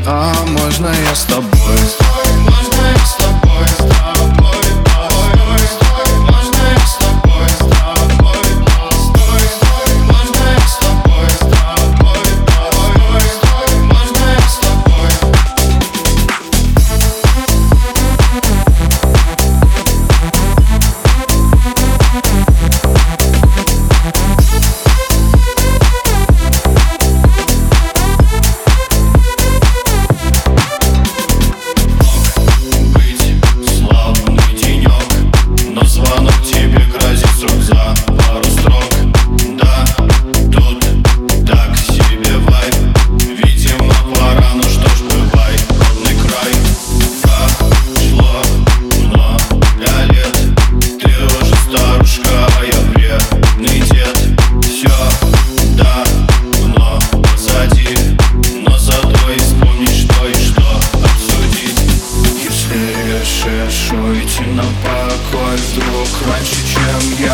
А можно я с тобой? Можно я с тобой, с тобой, постой, стой. Можно я с тобой, с тобой, постой, стой. Можно я с тобой, с тобой, постой, стой. Можно я с тобой. Звонок тебе грозит срок за пару строк. Да, тут так себе вайб. Видимо, пора, ну что ж, бывай, родной край. Как шло много лет, ты уже старушка, а я вредный дед. Все давно позади, но зато и вспомнить, что и что обсудить. Если решишь уйти на покой вдруг раньше, чем я